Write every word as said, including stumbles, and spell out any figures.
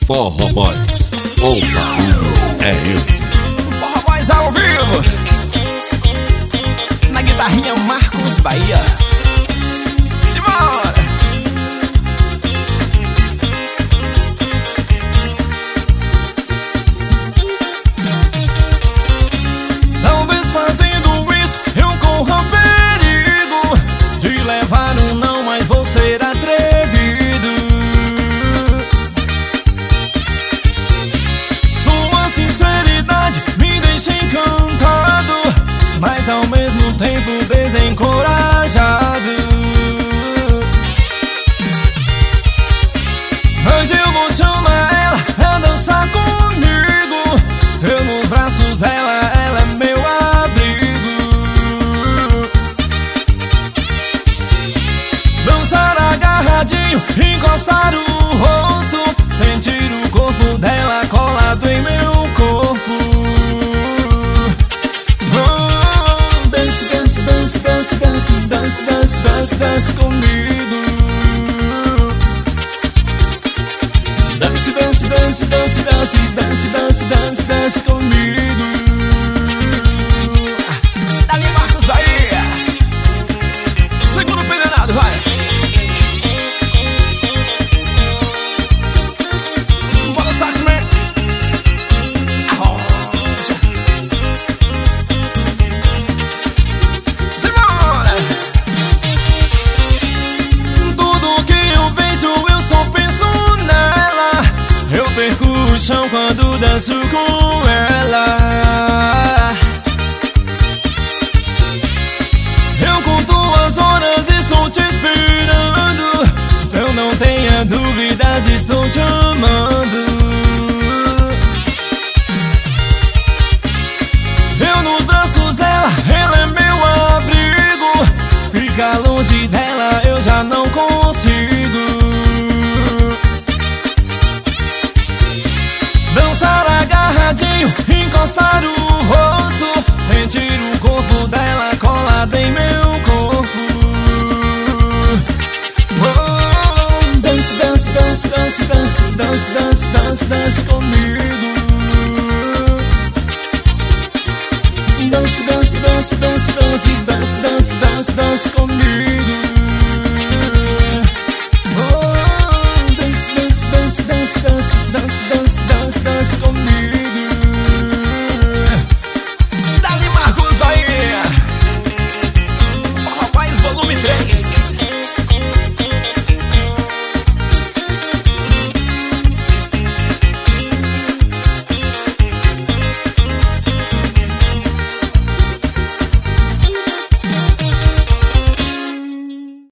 Forró Boys, o barulho é esse. Forró Boys ao vivo, na guitarrinha Marcos Bahia. Simbora! Talvez fazendo isso eu corra perigo de levar um não, mas vou ser atrevido. Sua sinceridade me deixa encantado, mas ao mesmo tempo desencorajado. Mas eu vou chamar ela a dançar comigo. Eu nos braços ela, ela é meu abrigo. Dançar agarradinho, encostar o rosto, sentir o corpo dela colado em meu corpo. Oh, dance, dance, dance, dance, dance, dance, dance, dance, dance comigo. Dance, dance, dance, dance, dance, dance, dance, dance, dance comigo. Dali Marcos Bahia, segundo peneirado, vai. Bora Saxman, arroja. Simbora! Tudo que eu vejo eu só penso nela. Eu perco o chão quando danço com ela. Eu conto as horas, estou te esperando. Então não tenha dúvidas, estou te amando. Eu nos braços dela, ela é meu abrigo. Ficar longe dela eu já não consigo. Dançar agarradinho, encostar o rosto, sentir o corpo dela colado em meu corpo. Oh, dance, dance, dance, dance, dance, dance, dance, dance, dance comigo.